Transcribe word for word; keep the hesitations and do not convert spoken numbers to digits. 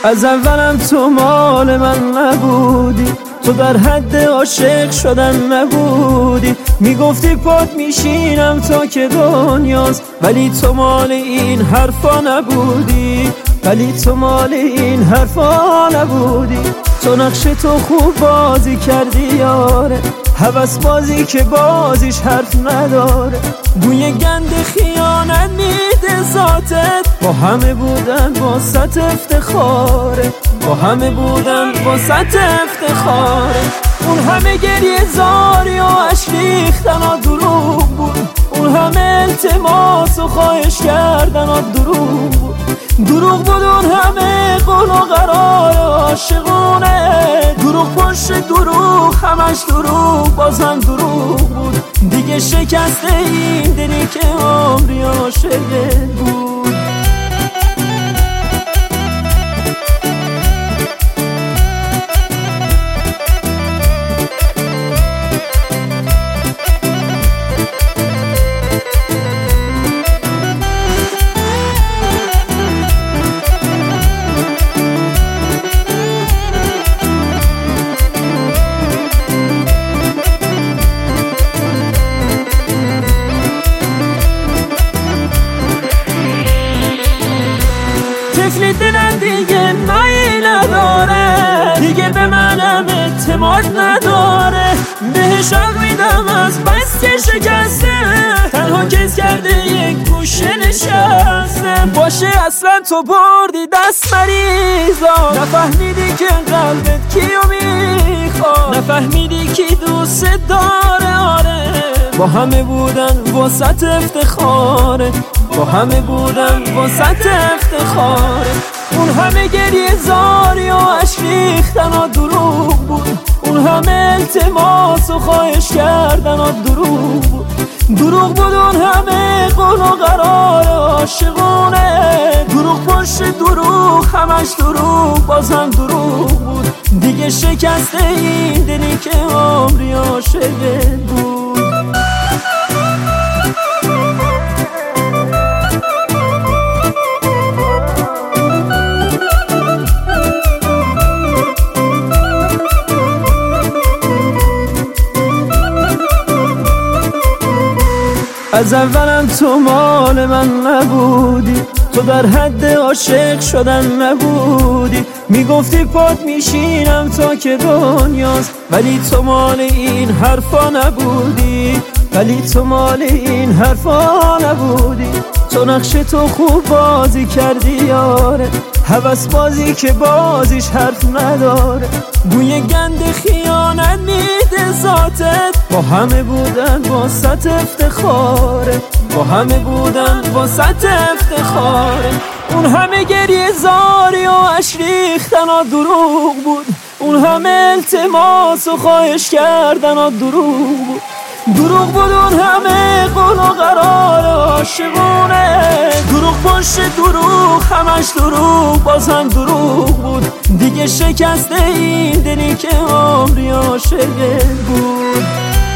از اولم تو مال من نبودی، تو در حد عاشق شدن نبودی. میگفتی پات میشینم تا که دنیاست، ولی تو مال این حرفا نبودی، ولی تو مال این حرفا نبودی. تو نقش تو خوب بازی کردی یاره، هوس بازی که بازیش حرف نداره. بوی گند خیانت میده ذاتت، با همه بودن واسط افتخاره، با همه بودن واسط افتخاره. اون همه گریه زاری و عشق ریختن و دروغ بود، اون همه التماس و خواهش کردن و دروغ بود، دروغ بود اون همه قول و قرار عاشقونه. دروغ پشت دروغ، همش دروغ، بازم دروغ بود. دیگه شکسته این دلی که عمری عاشقت بود. طفل دلم دیگه نایی نداره، دیگه به منم اعتماد نداره. بهش حق میدم از بس که شکسته، تنها کس کرده یک گوشه نشسته. باشه اصلا تو بردی دست مریضا، نفهمیدی که قلبت کیو میخواد، نفهمیدی کی دوست داره. آره با همه بودن واسط افتخاره، با همه بودن واسط افتخاره. اون همه گریه زاری و عشق ریختن و دروغ بود، اون همه التماس و خواهش کردن و دروغ بود، دروغ بود اون همه قول و قرار عاشقونه. دروغ پشت دروغ، همش دروغ، بازم دروغ بود. دیگه شکسته این دلی که عمری عاشقت بود. از اولم تو مال من نبودی، تو در حد عاشق شدن نبودی. میگفتی پات میشینم تا که دنیاست، ولی تو مال این حرفا نبودی، ولی تو مال این حرفا نبودی. تو نقش تو خوب بازی کردی یاره، هوس بازی که بازیش حرف نداره. بوی گند خیانت میده ذاتت، با همه بودن واسط افتخاره، با همه بودن واسط افتخاره. اون همه گریه زاری و عشق ریختن و دروغ بود، اون همه التماس و خواهش کردن و دروغ بود، دروغ بود اون همه قول و قرار عاشقونه. دروغ پشت دروغ، همش دروغ، بازم دروغ بود. دیگه شکسته این دلی که عمری عاشقت بود.